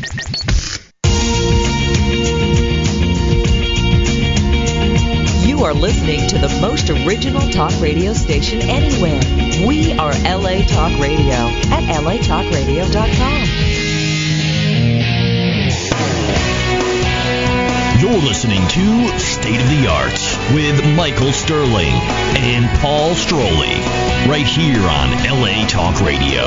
You are listening to the most original talk radio station anywhere. We are LA Talk Radio at latalkradio.com. You're listening to State of the Arts with Michael Sterling and Paul Stroley, right here on LA Talk Radio.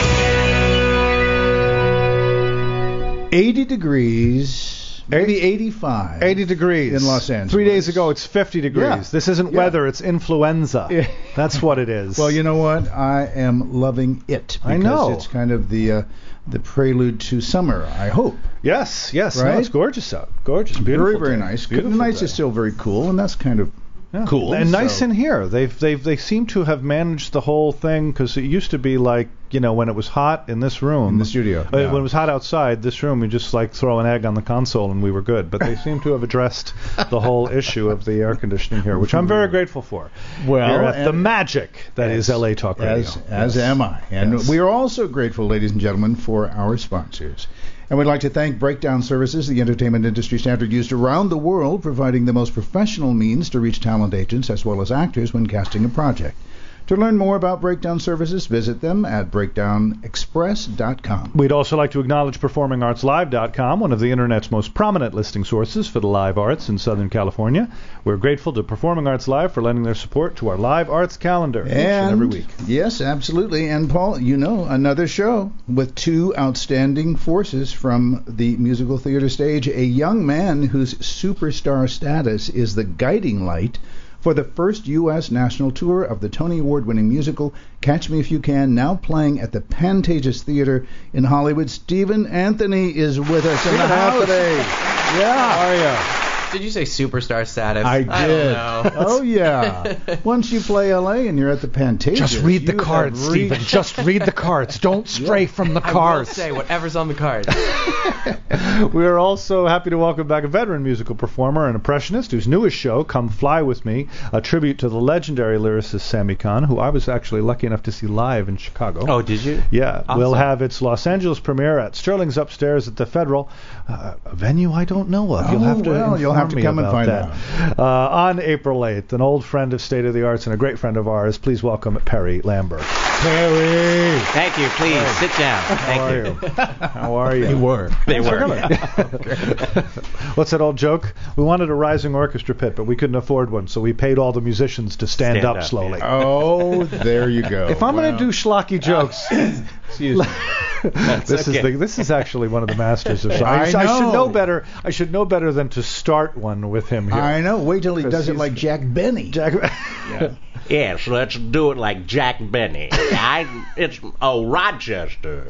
80 degrees, maybe 85. 80 degrees. In Los Angeles. 3 days ago, it's 50 degrees. Yeah. This isn't weather, it's influenza. Yeah. That's what it is. Well, you know what? I am loving it. I know. Because it's kind of the prelude to summer, I hope. Yes. Right? No, it's gorgeous out. Gorgeous, beautiful. Very, very day. nice. Beautiful The nights day. are still very cool, and that's kind of cool. And nice So- in here. They seem to have managed the whole thing, because it used to be like, when it was hot in this room. In the studio. When Yeah. it was hot outside, this room, you just like throw an egg on the console and we were good. But they seem to have addressed the whole issue of the air conditioning here, which I'm very grateful for. Well, Here at and- the magic that is LA Talk Radio. As am I. And Yes. we are also grateful, ladies and gentlemen, for our sponsors. And we'd like to thank Breakdown Services, the entertainment industry standard used around the world, providing the most professional means to reach talent agents as well as actors when casting a project. To learn more about Breakdown Services, visit them at breakdownexpress.com. We'd also like to acknowledge PerformingArtsLive.com, one of the Internet's most prominent listing sources for the live arts in Southern California. We're grateful to Performing Arts Live for lending their support to our live arts calendar each and every week. Yes, absolutely. And Paul, another show with two outstanding forces from the musical theater stage. A young man whose superstar status is the guiding light for the first U.S. national tour of the Tony Award-winning musical Catch Me If You Can, now playing at the Pantages Theater in Hollywood. Stephen Anthony is with us in the house today. Yeah. How are you? Did you say superstar status? I did. I don't know. Oh, yeah. Once you play L.A. and you're at the Pantages. Just read the you cards, have reached- Stephen. Just read the cards. Don't stray from the I will cards. say whatever's on the card. We are also happy to welcome back a veteran musical performer and impressionist whose newest show, Come Fly With Me, a tribute to the legendary lyricist Sammy Kahn, who I was actually lucky enough to see live in Chicago. Oh, did you? Yeah, Awesome. We'll have its Los Angeles premiere at Sterling's Upstairs at the Federal, a venue I don't know of. You'll have to you'll have to inform me come and about find that. out. On April 8th, an old friend of State of the Arts and a great friend of ours, please welcome Perry Lambert. Perry! Thank you. Please sit down. How are you? How are you? They were. They were. What's that old joke? We wanted a rising orchestra pit, but we couldn't afford one, so we paid all the musicians to stand up slowly. yeah. Oh, there you go. If I'm going to do schlocky jokes, Excuse me. this is actually one of the masters of. I I should know. know better. I should know better than to start one with him here. I know. Wait till he does it he's- like Jack Benny. Jack. Yes, let's do it like Jack Benny. It's Rochester.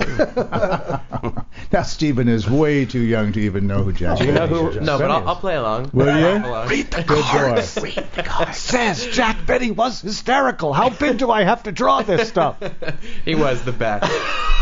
Now, Stephen is way too young to even know who Jack Do you know Benny who? is. No, but I'll play along. Will you? Along. Good boy. Says Jack Benny was hysterical. How big do I have to draw this stuff? He was the best.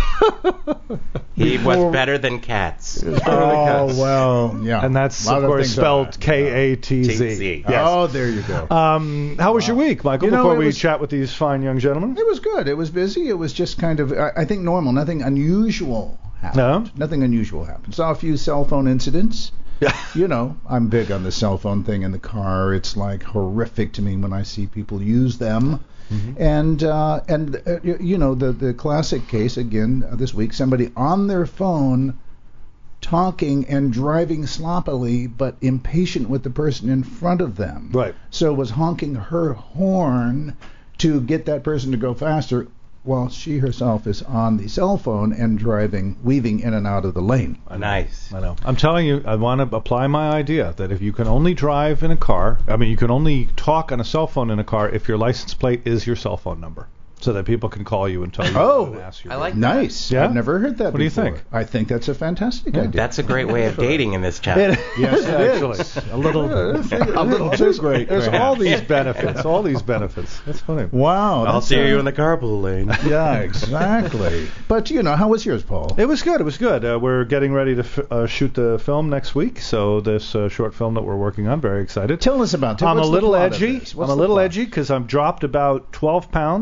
He was better than Cats. Oh, well, yeah. And that's, A lot of course, things spelled are. Katz. TZ. Yes. Oh, there you go. How was your week, Michael, You know, before it we was- chat with these fine young gentlemen? It was good. It was busy. It was just kind of, I think, normal. Nothing unusual happened. No? Nothing unusual happened. Saw a few cell phone incidents. Yeah. I'm big on the cell phone thing in the car. It's like horrific to me when I see people use them. Mm-hmm. And the classic case again this week, somebody on their phone talking and driving sloppily but impatient with the person in front of them. Right. So was honking her horn to get that person to go faster while she herself is on the cell phone and weaving in and out of the lane. Nice. I know. I'm telling you, I want to apply my idea that if you can only drive in a car, you can only talk on a cell phone in a car if your license plate is your cell phone number, so that people can call you and tell you. Oh, and ask you I like Nice. Yeah? I've never heard that What do you before. think? I think that's a fantastic idea. That's a great way of dating in this town. Yes, it actually, is. a little too great. There's perhaps. all these benefits. All these benefits. That's funny. Wow. I'll that's see you in the carpool lane. Yeah, exactly. But, how was yours, Paul? It was good. It was good. We're getting ready to shoot the film next week. So this short film that we're working on, very excited. Tell us about it. I'm a What's the little plot of edgy. this? I'm What's a the little plot? edgy because I've dropped about 12 pounds in preparation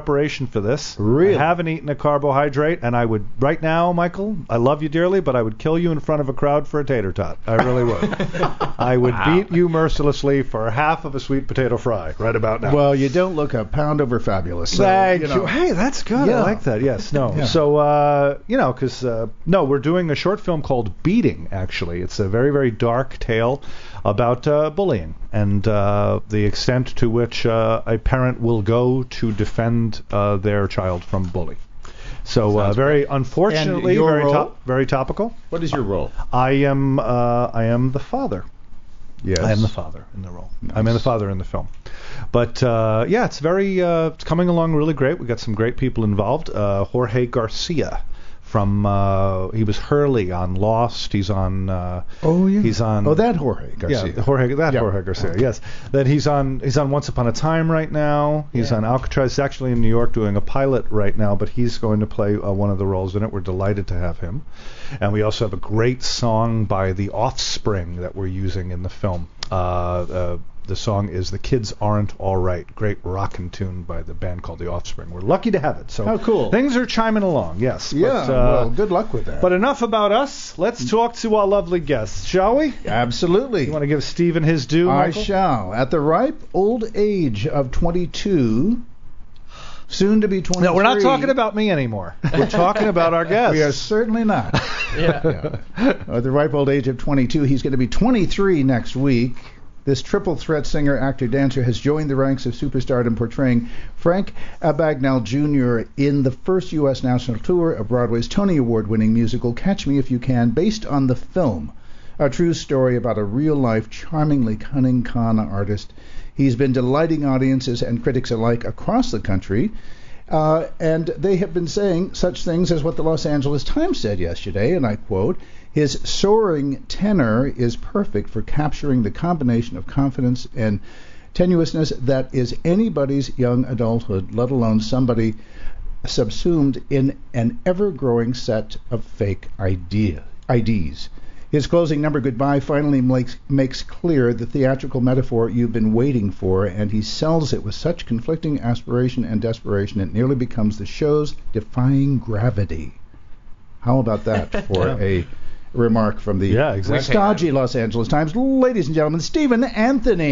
preparation for this. Really? I haven't eaten a carbohydrate, and I would, right now, Michael, I love you dearly, but I would kill you in front of a crowd for a tater tot. I really would. I would beat you mercilessly for half of a sweet potato fry right about now. Well, you don't look a pound over fabulous. So, Thank you. you. Know. Hey, that's good. Yeah. I like that. Yes. No. Yeah. So, because we're doing a short film called Beating. Actually, it's a very, very dark tale about bullying and the extent to which a parent will go to defend their child from bully. So, very unfortunately, And your role? very topical. What is your role? I am the father. Yes. I am the father in the role. Nice. I'm the father in the film. But it's very it's coming along really great. We got some great people involved. Jorge Garcia from he was Hurley on Lost. He's on Oh yeah. he's on that Jorge Garcia. Yeah, Jorge Garcia. Okay. Yes. Then he's on Once Upon a Time right now. He's on Alcatraz. He's actually in New York doing a pilot right now, but he's going to play one of the roles in it. We're delighted to have him. And we also have a great song by The Offspring that we're using in the film. The song is The Kids Aren't All Right. Great rockin' tune by the band called The Offspring. We're lucky to have it. So How cool. Things are chiming along, yes. Yeah. But, Well, good luck with that. but enough about us. Let's talk to our lovely guests, shall we? Absolutely. You want to give Stephen his due, I Michael? shall. At the ripe old age of 22, soon to be 23. No, we're not talking about me anymore. We're talking about our guests. We are certainly not. Yeah. At the ripe old age of 22, he's going to be 23 next week. This triple threat singer, actor, dancer has joined the ranks of superstardom, portraying Frank Abagnale Jr. in the first U.S. national tour of Broadway's Tony Award-winning musical Catch Me If You Can, based on the film, a true story about a real-life, charmingly cunning con artist. He's been delighting audiences and critics alike across the country, and they have been saying such things as what the Los Angeles Times said yesterday, and I quote, "His soaring tenor is perfect for capturing the combination of confidence and tenuousness that is anybody's young adulthood, let alone somebody subsumed in an ever-growing set of fake IDs. His closing number, Goodbye, finally makes clear the theatrical metaphor you've been waiting for, and he sells it with such conflicting aspiration and desperation it nearly becomes the show's defying gravity." How about that for a remark from the stodgy Los Angeles Times? Ladies and gentlemen, Stephen Anthony.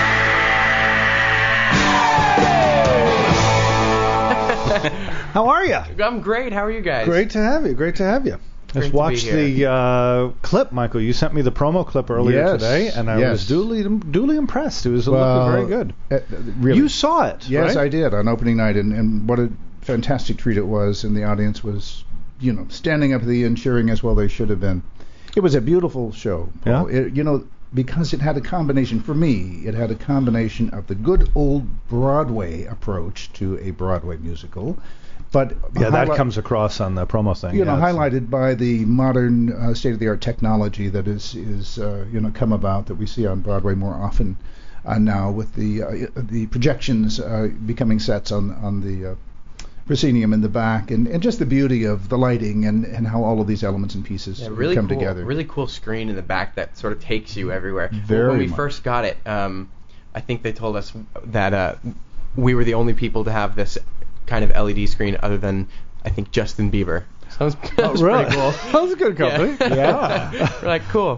How are you? I'm great. How are you guys? Great to have you. Great to have you. Just watched the clip, Michael. You sent me the promo clip earlier today, and I was duly impressed. It was looking very good. Really. You saw it, Yes, right? I did on opening night, and what a fantastic treat it was, and the audience was, standing up at the end cheering as well they should have been. It was a beautiful show, Paul. Yeah. Because it had a combination, for me, it had a combination of the good old Broadway approach to a Broadway musical, but that comes across on the promo thing. Highlighted by the modern state-of-the-art technology that is come about that we see on Broadway more often now, with the projections becoming sets on the proscenium in the back, and just the beauty of the lighting and how all of these elements and pieces come together. Really cool screen in the back that sort of takes you everywhere. When we first got it, I think they told us that we were the only people to have this kind of LED screen other than, I think, Justin Bieber. So that was really? pretty cool. That was a good company. Yeah. We're like, cool.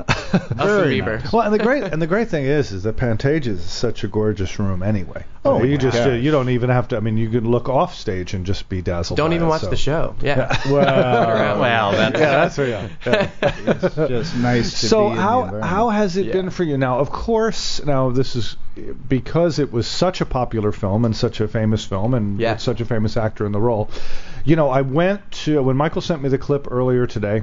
Very Bieber. Nice. Well, and the great thing is that Pantages is such a gorgeous room anyway. Oh, you don't even have to. I mean, you can look off stage and just be dazzled. Don't by even it, watch so. the show. Yeah. Well, that's right. It's just nice to so be in the environment. how has it been for you? Now, of course, this is because it was such a popular film and such a famous film, and with such a famous actor in the role. I went to, when Michael sent me the clip earlier today,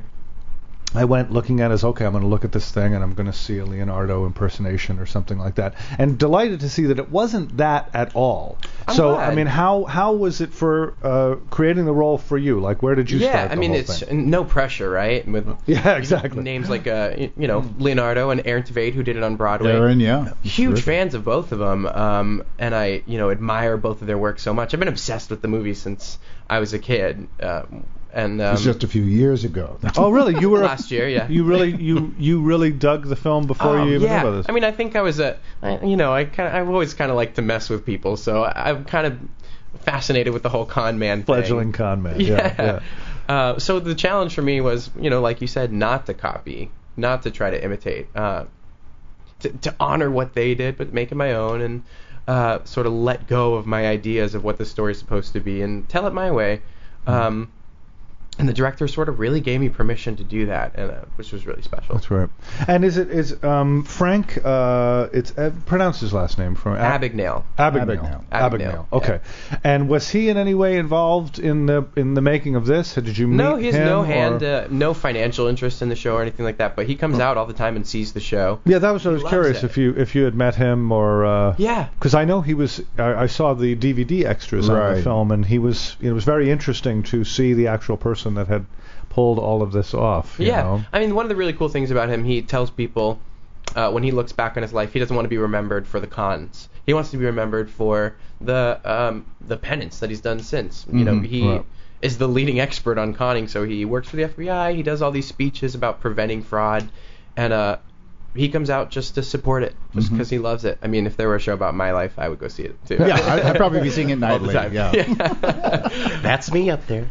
I went looking at it as, okay, I'm going to look at this thing and I'm going to see a Leonardo impersonation or something like that. And delighted to see that it wasn't that at all. I'm so, glad. I mean, how was it for creating the role for you? Like, where did you start the whole it's thing? no pressure, right? With exactly. names like, Leonardo and Aaron Tveit, who did it on Broadway. Aaron, yeah. Huge fans of both of them. And I, admire both of their work so much. I've been obsessed with the movie since I was a kid. And it was just a few years ago. Oh, really? You were last year, yeah. You really dug the film before you even knew about this. I mean, I think I was I've always kind of liked to mess with people, so I've kind of fascinated with the whole con man thing. Fledgling con man. Yeah. So the challenge for me was, like you said, not to copy, not to try to imitate, to honor what they did, but make it my own, and sort of let go of my ideas of what the story's supposed to be and tell it my way. And the director sort of really gave me permission to do that, and which was really special. That's right. And is Frank? It's pronounce his last name from Abagnale. Abagnale. Okay. Yeah. And was he in any way involved in the making of this? Did you meet him? No, he has no financial interest in the show or anything like that. But he comes out all the time and sees the show. Yeah, that was. I was curious if you had met him or. Yeah. Because I know he was. I saw the DVD extras on the film, and he was. It was very interesting to see the actual person that had pulled all of this off. You know? I mean, one of the really cool things about him, he tells people when he looks back on his life, he doesn't want to be remembered for the cons. He wants to be remembered for the penance that he's done since. He is the leading expert on conning, so he works for the FBI. He does all these speeches about preventing fraud, and he comes out just to support it, just because he loves it. I mean, if there were a show about my life, I would go see it too. Yeah, I'd probably be seeing it nightly. That's me up there.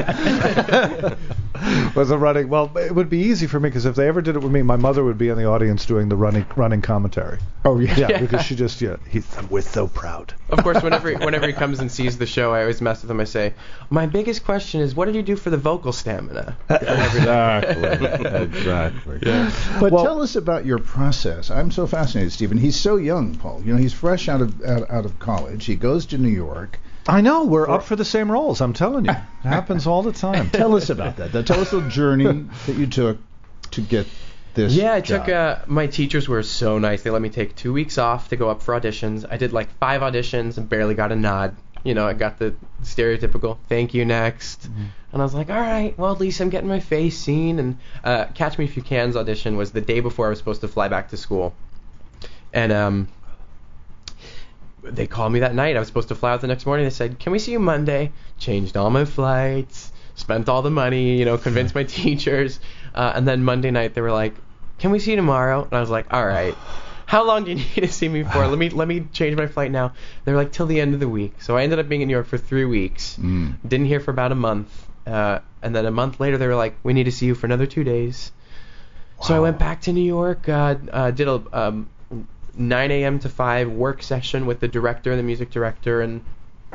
Was a running? Well, it would be easy for me because if they ever did it with me, my mother would be in the audience doing the running commentary. Oh yeah, because she just we're so proud. Of course, whenever he comes and sees the show, I always mess with him. I say, my biggest question is, what did you do for the vocal stamina? Exactly. Yeah. But tell us about your process. I'm so fascinated, Stephen. He's so young, Paul. He's fresh out of college. He goes to New York. I know, we're up for the same roles, I'm telling you. It happens all the time. Tell us about that. Tell us the journey that you took to get this job. My teachers were so nice. They let me take 2 weeks off to go up for auditions. I did like 5 auditions and barely got a nod. I got the stereotypical, thank you, next. And I was like, all right, well, at least I'm getting my face seen. And Catch Me If You Can's audition was the day before I was supposed to fly back to school. And they called me that night. I was supposed to fly out the next morning. They said, can we see you Monday? Changed all my flights, spent all the money, convinced my teachers. And then Monday night they were like, can we see you tomorrow? And I was like, all right. How long do you need to see me for? Let me change my flight now. They were like, till the end of the week. So I ended up being in New York for 3 weeks. Didn't hear for about a month. And then a month later they were like, we need to see you for another 2 days. Wow. So I went back to New York, did a 9 a.m. to 5 work session with the director and the music director, and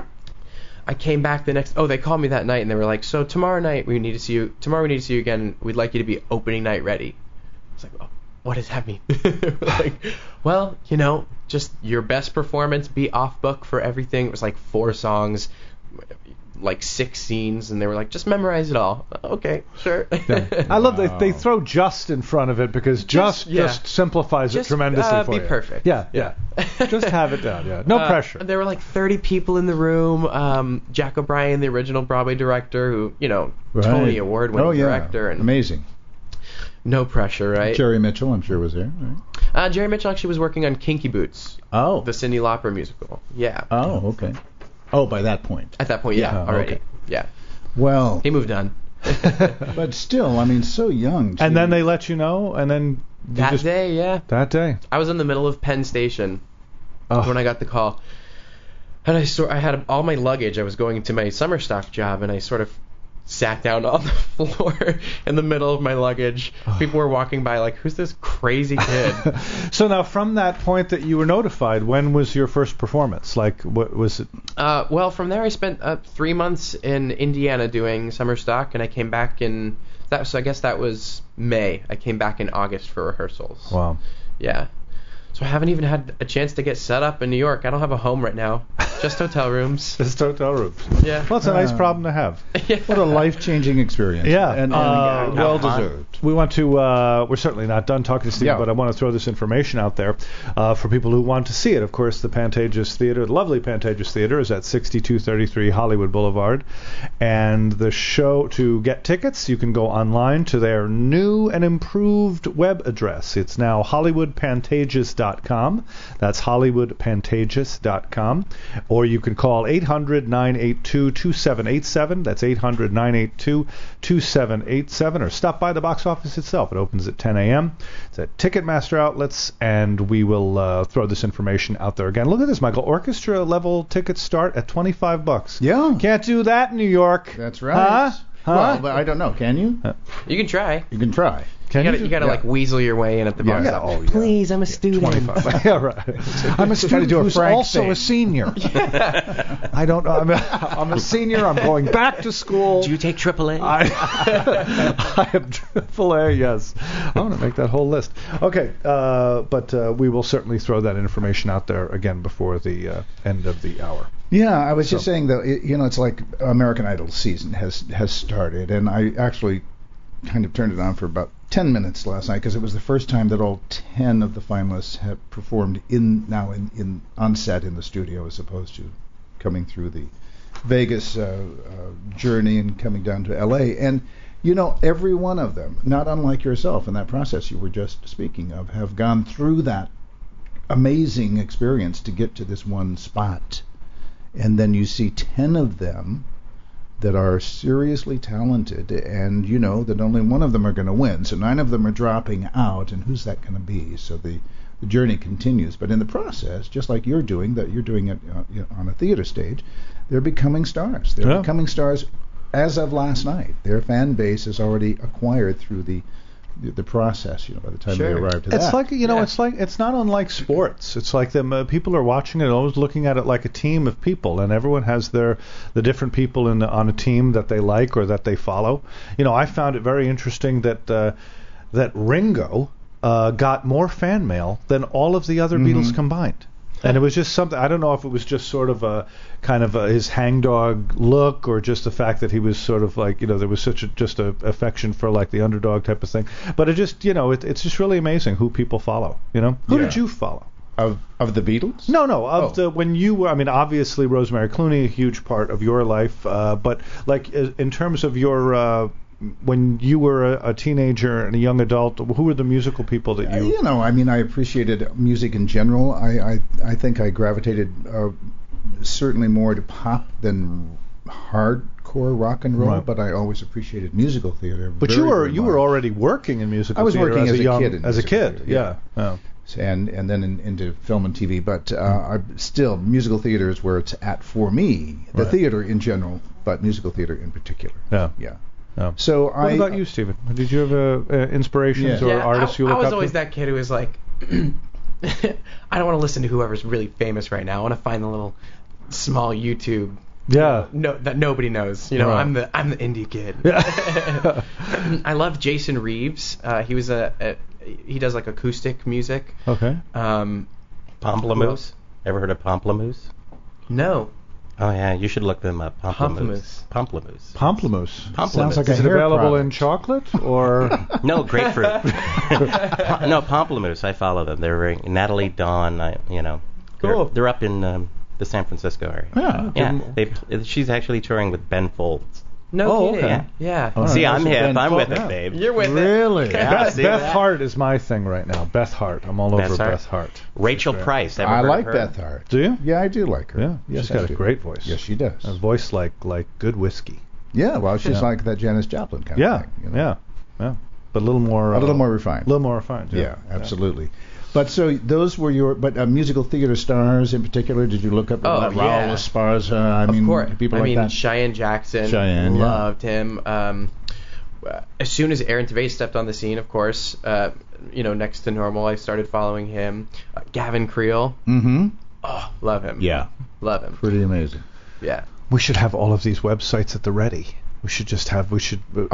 I came back the next. They called me that night and they were like, so tomorrow we need to see you again. We'd like you to be opening night ready. I was like, oh, what does that mean? Like, well, just your best performance, be off book for everything. It was like 4 songs, like 6 scenes, and they were like, just memorize it all. Okay, sure. Yeah. I love that they throw just in front of it because just simplifies it tremendously for you. Be perfect. Yeah. Just have it down. Yeah, no pressure. There were like 30 people in the room. Jack O'Brien, the original Broadway director, who Tony Award-winning director, and amazing. No pressure, right? Jerry Mitchell, I'm sure, was there, right? Jerry Mitchell actually was working on Kinky Boots. Oh. The Cyndi Lauper musical. Yeah. Oh, okay. Oh, by that point. At that point, already. Okay. Yeah. Well. He moved on. But still, I mean, so young. And then they let you know, and then that day. I was in the middle of Penn Station when I got the call, and I had all my luggage. I was going to my summer stock job, and I sort of sat down on the floor in the middle of my luggage. People were walking by like, who's this crazy kid? So now from that point that you were notified, when was your first performance? Like, what was it? Well, from there I spent 3 months in Indiana doing summer stock, and I came back so I guess that was May. I came back in August for rehearsals. Wow. Yeah. So I haven't even had a chance to get set up in New York. I don't have a home right now. Just hotel rooms. Just hotel rooms. Yeah. Well, it's a nice problem to have. Yeah. What a life-changing experience. Yeah. And well-deserved. We want to, we're certainly not done talking to Steve, but I want to throw this information out there for people who want to see it. Of course, the Pantages Theater, the lovely Pantages Theater, is at 6233 Hollywood Boulevard. And the show, to get tickets, you can go online to their new and improved web address. It's now HollywoodPantages.com. That's HollywoodPantages.com. or you can call 800-982-2787. That's 800-982-2787, or stop by the box office itself. It opens at 10 a.m. It's at Ticketmaster outlets, and we will throw this information out there again. Look at this, Michael. Orchestra level tickets start at $25. Yeah. Can't do that in New York. That's right. Huh? Well, but I don't know. Can you? You can try. You can try. You gotta like weasel your way in at the box office. Oh, yeah. Please, I'm a student. 25. Yeah, right. I'm a student do a who's Frank also thing. a senior. I don't know. I'm a senior. I'm going back to school. Do you take AAA? I am AAA, yes. I want to make that whole list. Okay, but we will certainly throw that information out there again before the end of the hour. Yeah, I was just saying, though, it's like American Idol season has started, and I actually kind of turned it on for about 10 minutes last night because it was the first time that all 10 of the finalists have performed on set in the studio as opposed to coming through the Vegas journey and coming down to LA. And every one of them, not unlike yourself in that process you were just speaking of, have gone through that amazing experience to get to this one spot. And then you see 10 of them that are seriously talented, and that only one of them are going to win. So 9 of them are dropping out, and who's that going to be? So the journey continues. But in the process, just like you're doing it on a theater stage, they're becoming stars. They're becoming stars as of last night. Their fan base is already acquired through the process, by the time they arrive to that. It's like, it's not unlike sports. It's like people are watching it, always looking at it like a team of people, and everyone has the different people on a team that they like or that they follow. I found it very interesting that Ringo got more fan mail than all of the other Beatles combined. And it was just something, I don't know if it was just sort of a kind of his hangdog look, or just the fact that he was sort of like, there was just a affection for like the underdog type of thing. But it just, it's just really amazing who people follow, Who did you follow? Of the Beatles? No, when you were, obviously Rosemary Clooney, a huge part of your life, but like in terms of your, when you were a teenager and a young adult, who were the musical people that you... I appreciated music in general. I think I gravitated certainly more to pop than hardcore rock and roll, but I always appreciated musical theater. But you were already working in musical theater. I was working as a kid. Yeah. Oh. And then into film and TV, but still musical theater is where it's at for me. The theater in general, but musical theater in particular. Yeah. Oh. So what about you, Stephen? Did you have inspirations or artists you look up to? I was always that kid who was like, I don't want to listen to whoever's really famous right now. I want to find the little small YouTube. That nobody knows. Right. I'm the indie kid. Yeah. I love Jason Reeves. He was he does like acoustic music. Okay. Pamplemousse. Ever heard of Pamplemousse? No. Oh yeah, you should look them up. Pamplemousse. Sounds like is it available in chocolate or no grapefruit? No, Pamplemousse. I follow them. They're Natalie Dawn. Cool. They're up in the San Francisco area. Yeah. She's actually touring with Ben Folds. No kidding. Yeah. Oh, see, I'm hip. I'm with it, babe. You're with it. Really? Yeah, Beth Hart is my thing right now. Beth Hart. I'm all over Beth Hart. Rachel Price. I like Beth Hart. Do you? Yeah, I do like her. Yeah. She's got a great voice. Yes, she does. A voice like good whiskey. Yeah. Well, she's like that Janis Joplin kind of thing. Yeah. But a little more refined. A little more refined. Yeah, absolutely. But so those were your musical theater stars in particular. Did you look up Raul Esparza? Of course. People like that. Cheyenne Jackson. Loved him. As soon as Aaron Tveit stepped on the scene, of course, next to normal, I started following him. Gavin Creel. Mm-hmm. Oh, love him. Yeah. Love him. Pretty amazing. Yeah. We should have all of these websites at the ready. We should just throw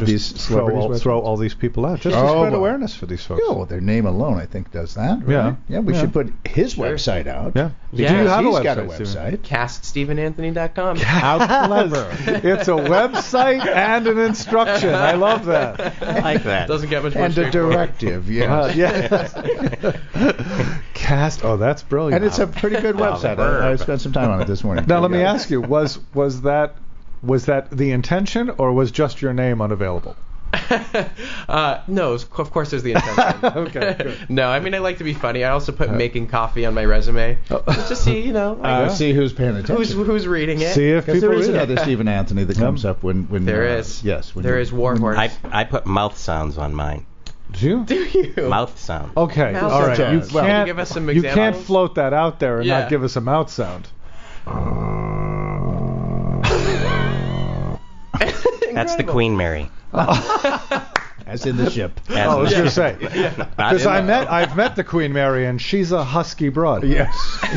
all these people out just to spread awareness for these folks. Yeah, well, their name alone, I think, does that. Right? Yeah. We should put his website out. Yeah. He's got a website. CastStephenAnthony.com. How clever! It's a website and an instruction. I love that. I like that. Doesn't get much more. And a directive. Yes. Cast. Oh, that's brilliant. And it's a pretty good website. I spent some time on it this morning. Now, let me ask you: was that the intention, or was just your name unavailable? No, of course there's the intention. Okay, good. No, I mean, I like to be funny. I also put making coffee on my resume just to see, See who's paying attention. who's reading it. See if Because people there is read it. another Stephen Anthony that comes up when There is. Yes. There is Warhorse. I put mouth sounds on mine. Do you? Do you? Mouth sound. Okay, Mouth all right. sounds. You Well, can can't you give us some you can't examples? float that out there and Yeah. not give us a mouth sound. That's the Queen Mary. As in the ship. As I was in- going to say Not because in the- I've met the Queen Mary and she's a husky broad. Yes.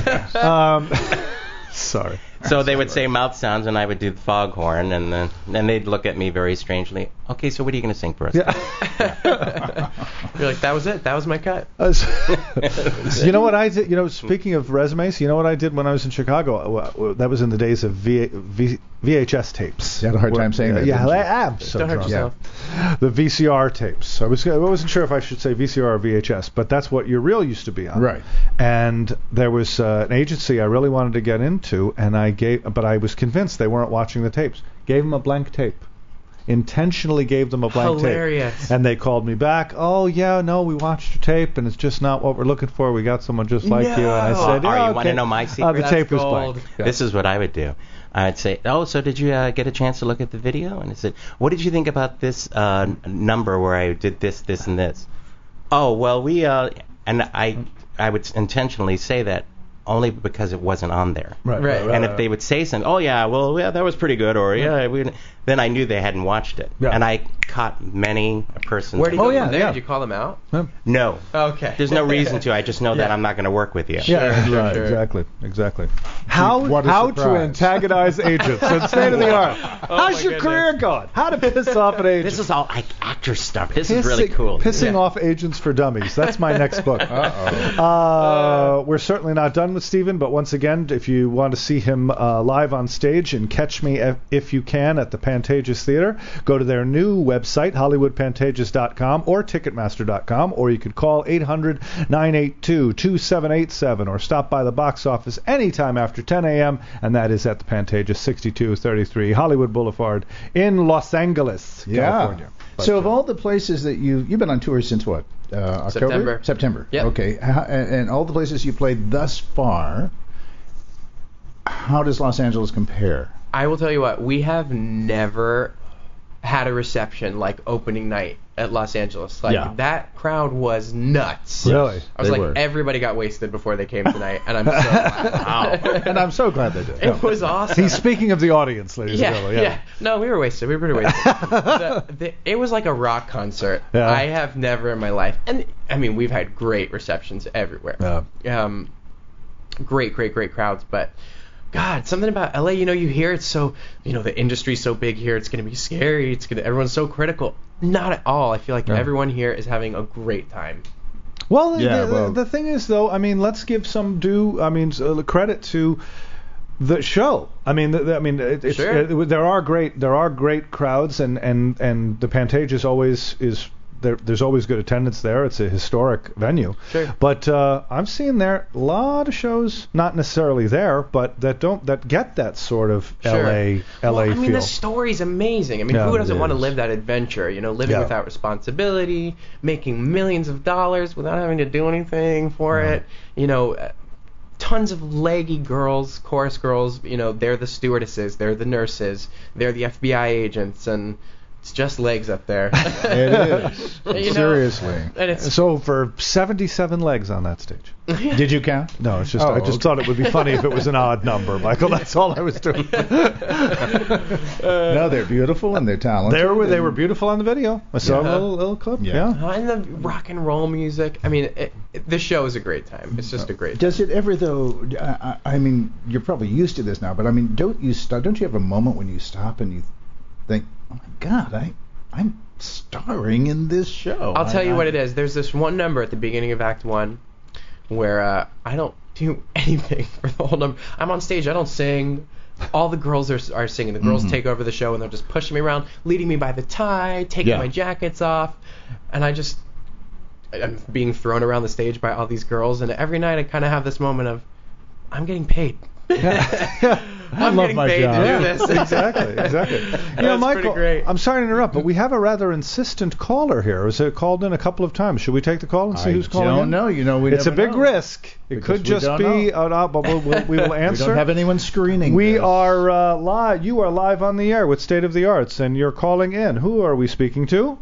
Sorry. So they would say mouth sounds, and I would do the foghorn, and then they'd look at me very strangely. Okay, so what are you going to sing for us? Yeah. You're like, that was it. That was my cut. You know what I did? Speaking of resumes, you know what I did when I was in Chicago? That was in the days of VHS tapes. You had a hard time saying that, Yeah, didn't you? I'm so Don't hurt drunk. yourself. The VCR tapes. I wasn't sure if I should say VCR or VHS, but that's what your reel used to be on. Right. And there was an agency I really wanted to get into, and but I was convinced they weren't watching the tapes. Gave them a blank tape. Intentionally gave them a blank Hilarious. tape. And they called me back. Oh yeah, no, we watched your tape, and it's just not what we're looking for. We got someone just like you. And I said, Oh, you okay. want to know my secret? The That's tape was gold. blank. This is what I would do. I'd say, oh, so did you get a chance to look at the video? And I said, what did you think about this number where I did this, this, and this? Oh, well, and I would intentionally say that only because it wasn't on there. Right. And if they would say something, oh yeah, well yeah, that was pretty good, or then I knew they hadn't watched it. Yeah. And I caught many a person. Where did you go yeah, from there? yeah. Did you call them out? No. Okay. There's no reason to. I just know that Yeah. I'm not going to work with you. Yeah, Sure, right, sure. exactly. How What a to surprise. antagonize agents in state of the art. How's my your goodness. career going? How to piss off an agent? This is all like actor stuff. This is really cool. Pissing Yeah. off agents for dummies. That's my next book. We're certainly not done with Stephen, but once again, if you want to see him live on stage and catch me if you can at the Pantages Theater, go to their new website, HollywoodPantages.com or Ticketmaster.com, or you could call 800-982-2787 or stop by the box office anytime after 10 a.m., and that is at the Pantages, 6233 Hollywood Boulevard in Los Angeles, California. So of all the places that you've been on tour since what? October? September. Yep. Okay. And all the places you played thus far, how does Los Angeles compare? I will tell you what, we have never had a reception like opening night at Los Angeles. Like, Yeah. that crowd was nuts. Really? I was They like, were. everybody got wasted before they came tonight, and I'm so glad. And I'm so glad they did. It was awesome. He's speaking of the audience, ladies and gentlemen. Yeah. No, we were wasted. We were pretty wasted. It was like a rock concert. Yeah. I have never in my life, and I mean, we've had great receptions everywhere. Yeah. Great crowds, but God, something about LA, you hear it's so, the industry's so big here, it's going to be scary, everyone's so critical. Not at all. I feel like everyone here is having a great time. Well, Yeah, the thing is, though, I mean, let's give some credit to the show. I mean, it's, Sure. there are great crowds, and the Pantages always is. There's always good attendance there. It's a historic venue. Sure. But I'm seeing there a lot of shows, not necessarily there, but that get that sort of Sure. LA I mean, feel. the story's amazing. I mean, Yeah, who doesn't it want to is. live that adventure? Living Yeah. without responsibility, making millions of dollars without having to do anything for it. Tons of leggy girls, chorus girls. They're the stewardesses, they're the nurses, they're the FBI agents, and it's just legs up there. It is. Seriously. And it's So for 77 legs on that stage. Did you count? No, it's just Oh, I just okay. thought it would be funny if it was an odd number, Michael. That's all I was doing. No, they're beautiful and they're talented. They were beautiful on the video. I saw Yeah. a little clip. Yeah. Yeah. and the rock and roll music. I mean, the show is a great time. It's just a great time. Does it ever though? I mean, you're probably used to this now, but I mean, don't you have a moment when you stop and you think, oh my God, I'm starring in this show? I'll tell you what it is. There's this one number at the beginning of Act 1 where I don't do anything for the whole number. I'm on stage. I don't sing. All the girls are singing. The girls take over the show, and they're just pushing me around, leading me by the tie, taking my jackets off. And I'm being thrown around the stage by all these girls. And every night I kind of have this moment of, I'm getting paid. I'm love getting my paid job. to do this. Exactly. That's Michael, pretty great. I'm sorry to interrupt, but we have a rather insistent caller here. Was it called in a couple of times? Should we take the call and see who's calling in? I don't know. You know, It's a never big know. risk. It Because could we just don't be, know. but we will answer. We don't have anyone screening. We this. are live. You are live on the air with State of the Arts, and you're calling in. Who are we speaking to?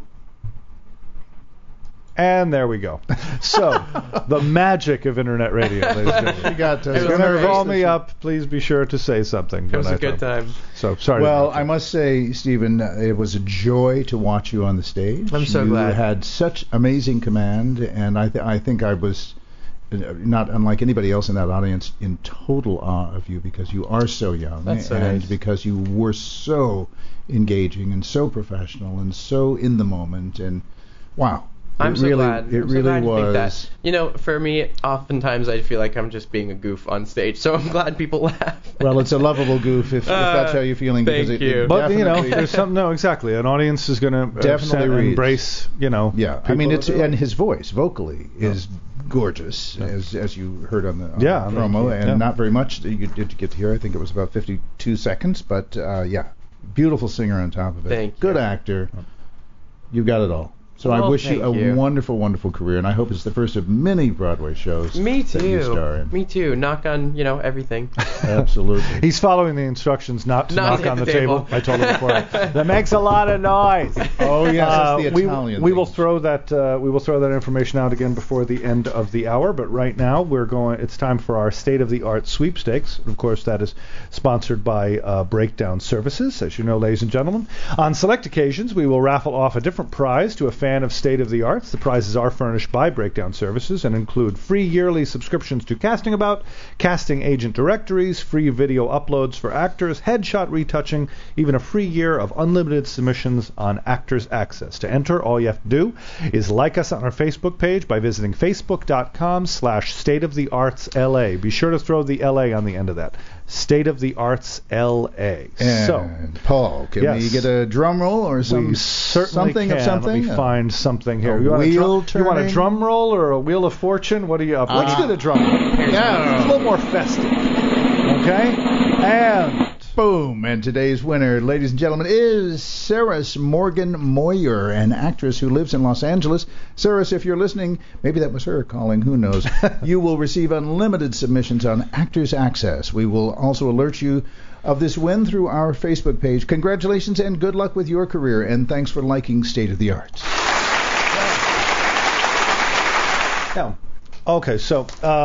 And there we go. So, the magic of internet radio, ladies and gentlemen. You got It was You're going to great. call me up. Please be sure to say something. It was when a I good talk. time. So, sorry. Well, I must say, Stephen, it was a joy to watch you on the stage. I'm so you glad. You had such amazing command, and I think I was not unlike anybody else in that audience in total awe of you because you are so young That's so and nice. because you were so engaging and so professional and so in the moment and wow. I'm so glad. It I'm so really glad you think was. that. You know, for me, oftentimes I feel like I'm just being a goof on stage, so I'm glad people laugh. Well, it's a lovable goof if that's how you're feeling. Thank because you. But, definitely- there's something, no, exactly. An audience is going to Definitely reads. embrace, Yeah, I mean, people. and his voice vocally is gorgeous, as you heard on the, on Yeah, the promo, and yeah. not very much that you did get to hear. I think it was about 52 seconds, but yeah, beautiful singer on top of it. Thank you. Good actor. You've got it all. So I Well, wish you a thank you. wonderful, wonderful career, and I hope it's the first of many Broadway shows Me that you star too. in. Me too. Knock on, everything. Absolutely. He's following the instructions not to Not knock to hit on the the table. table. I told him before. That makes a lot of noise. Oh yes, that's the we Italian. we will thing. throw that information out again before the end of the hour. But right now it's time for our state of the art sweepstakes. Of course, that is sponsored by Breakdown Services, as you know, ladies and gentlemen. On select occasions, we will raffle off a different prize to a fan of State of the Arts. The prizes are furnished by Breakdown Services and include free yearly subscriptions to Casting About, casting agent directories, free video uploads for actors, headshot retouching, even a free year of unlimited submissions on Actors Access. To enter, all you have to do is like us on our Facebook page by visiting facebook.com/stateoftheartsLA. Be sure to throw the LA on the end of that. State of the Arts LA. And Paul, can Yes. we get a drum roll or We certainly certainly of can. something? Let me find something here. a You want wheel you want a turning? drum roll or a wheel of fortune? What are you up? Let's do the drum roll. Yeah. It's a little more festive. Okay? And Boom! And today's winner, ladies and gentlemen, is Saris Morgan Moyer, an actress who lives in Los Angeles. Saris, if you're listening, maybe that was her calling, who knows. You will receive unlimited submissions on Actors Access. We will also alert you of this win through our Facebook page. Congratulations and good luck with your career, and thanks for liking State of the Arts. yeah. Okay, so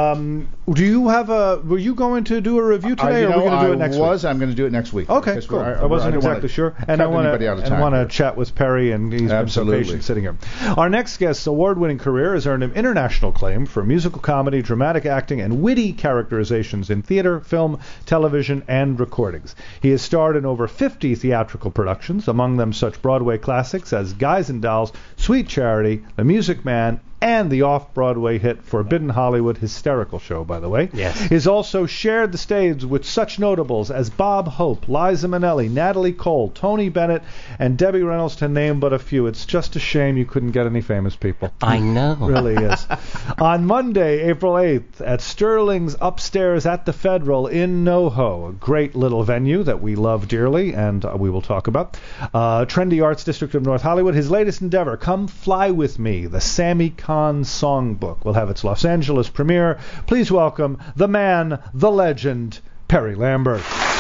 do you have were you going to do a review today, or are we going to do it next week? I'm going to do it next week. Okay, Because cool. I I wasn't don't wanna exactly sure, cut and I want anybody out of time to here. chat with Perry, and he's been so Absolutely. patient sitting here. Our next guest's award-winning career has earned him international acclaim for musical comedy, dramatic acting, and witty characterizations in theater, film, television, and recordings. He has starred in over 50 theatrical productions, among them such Broadway classics as Guys and Dolls, Sweet Charity, The Music Man, and the off-Broadway hit Forbidden Hollywood, hysterical show, by the way. Yes. He's also shared the stage with such notables as Bob Hope, Liza Minnelli, Natalie Cole, Tony Bennett, and Debbie Reynolds, to name but a few. It's just a shame you couldn't get any famous people. I know. It really is. On Monday, April 8th, at Sterling's Upstairs at the Federal in NoHo, a great little venue that we love dearly, and we will talk about. Trendy Arts District of North Hollywood, his latest endeavor, Come Fly With Me, the Sammy Kahn Songbook, will have its Los Angeles premiere. Please welcome the man, the legend, Perry Lambert.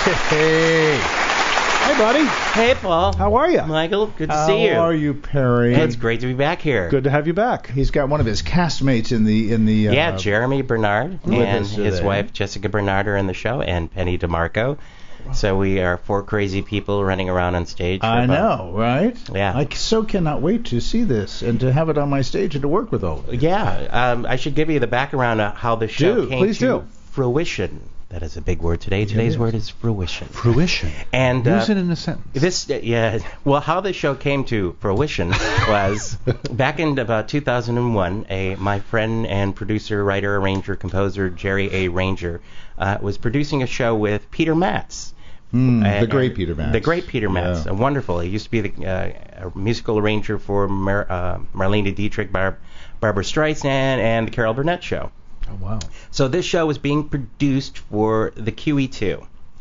Hey. Hey, buddy. Hey, Paul. How are you? Michael, good to see you. How are you, Perry? It's great to be back here. Good to have you back. He's got one of his castmates in the Yeah, Jeremy Bernard with and us his today. wife Jessica Bernard are in the show, and Penny DeMarco. So we are four crazy people running around on stage. for I about- know, right? Yeah. I so cannot wait to see this and to have it on my stage and to work with all of you. Yeah, I should give you the background of how the show Do, came please to do. fruition. That is a big word today. Today's word is fruition. Fruition. And Use it in a sentence. Well, how the show came to fruition was back in about 2001. My friend and producer, writer, arranger, composer Jerry A. Ranger was producing a show with Peter Matz. The great Peter Matz. The great Peter Matz. Yeah. Wonderful. He used to be the a musical arranger for Marlene Dietrich, Barbara Streisand, and the Carol Burnett Show. Oh, wow. So this show was being produced for the QE2.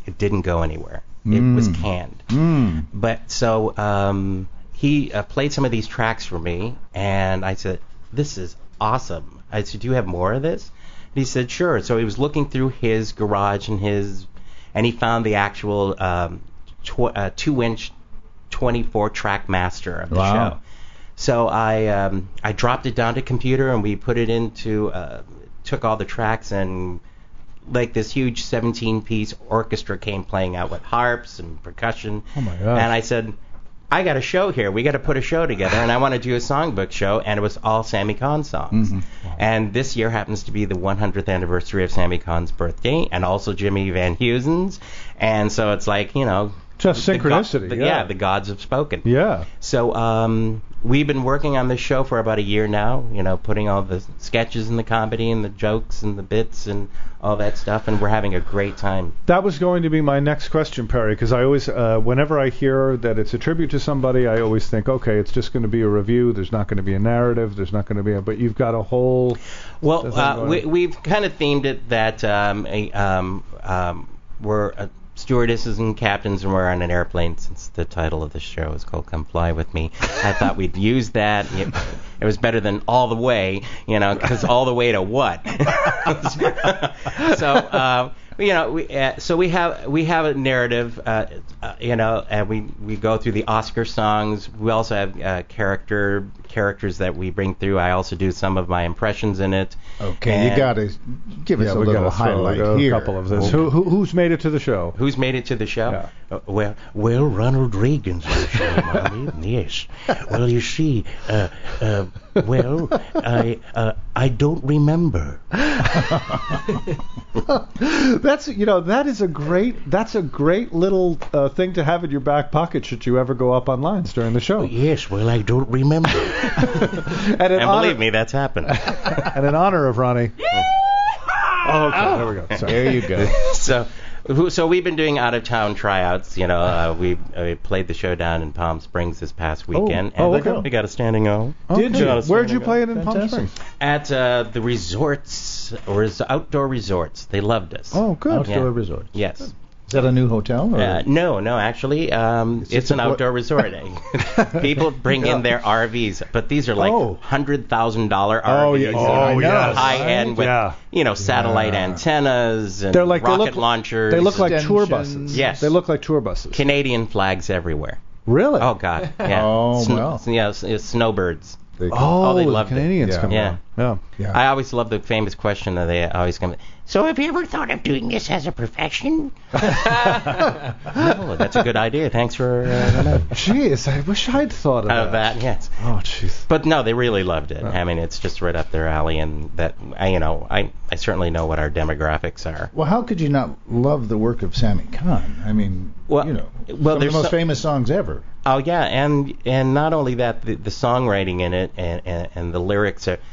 it didn't go anywhere. It was canned. But so he played some of these tracks for me, and I said, "This is awesome." I said, "Do you have more of this?" And he said, "Sure." So he was looking through his garage and he found the actual 2-inch 24-track master of the show. So I dropped it down to computer, and we put it into took all the tracks, and like this huge 17-piece orchestra came playing out with harps and percussion. Oh my God! And I said, "I got a show here. We got to put a show together, and I want to do a songbook show." And it was all Sammy Kahn songs. Wow. And this year happens to be the 100th anniversary of Sammy Kahn's birthday, and also Jimmy Van Heusen's. And so it's like, just synchronicity. The gods have spoken. Yeah. So we've been working on this show for about a year now, putting all the sketches and the comedy and the jokes and the bits and all that stuff, and we're having a great time. That was going to be my next question, Perry, because I always, whenever I hear that it's a tribute to somebody, I always think, okay, it's just going to be a review. There's not going to be a narrative. There's not going to be but you've got a whole... Well, we've kind of themed it that we're... stewardesses and captains, and we're on an airplane, since the title of the show is called Come Fly With Me. I thought we'd use that. It was better than All the Way, because all the way to what? So we have a narrative, and we go through the Oscar songs. We also have characters that we bring through. I also do some of my impressions in it. Okay, you got to give us a little highlight here. A couple of this. Who's made it to the show? Who's made it to the show? Yeah. Well, Ronald Reagan's on the show, Mommy. Yes. Well, you see, I don't remember. That's a great little thing to have in your back pocket should you ever go up on lines during the show. Yes, well, I don't remember. and believe me, that's happened. And in honor of Ronnie. Oh, okay, there we go. Sorry. There you go. So we've been doing out-of-town tryouts. We played the show down in Palm Springs this past weekend. We got a standing O. Did you? Where'd you play it in Palm Springs? At the resorts, or outdoor resorts. They loved us. Oh, good. Outdoor resorts. Yes. Is that a new hotel? Or? No, actually, it's an outdoor resort. People bring in their RVs, but these are like $100,000 RVs. High-end with, satellite antennas and rocket launchers. They look like tour buses. Yes. They look like tour buses. Canadian flags everywhere. Really? Oh, God. Yeah. Snowbirds. They love Canadians come yeah. Yeah. I always love the famous question that they always come. So have you ever thought of doing this as a profession? No, that's a good idea. Thanks for Jeez, I wish I'd thought of that. Yes. Oh, jeez. But no, they really loved it. I mean, it's just right up their alley, and that I certainly know what our demographics are. Well, how could you not love the work of Sammy Kahn? I mean, some of the most famous songs ever. Oh yeah, and not only that, the songwriting in it and the lyrics are.